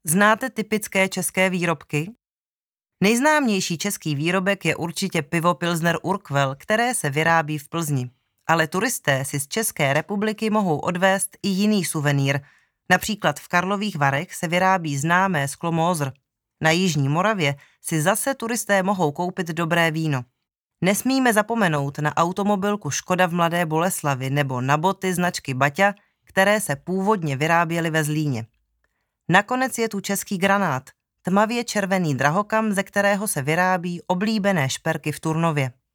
Znáte typické české výrobky? Nejznámější český výrobek je určitě pivo Pilsner Urquell, které se vyrábí v Plzni. Ale turisté si z České republiky mohou odvést i jiný suvenýr. Například v Karlových Varech se vyrábí známé sklo Moser. Na jižní Moravě si zase turisté mohou koupit dobré víno. Nesmíme zapomenout na automobilku Škoda v Mladé Boleslavi nebo na boty značky Baťa, které se původně vyráběly ve Zlíně. Nakonec je tu český granát, tmavě červený drahokam, ze kterého se vyrábí oblíbené šperky v Turnově.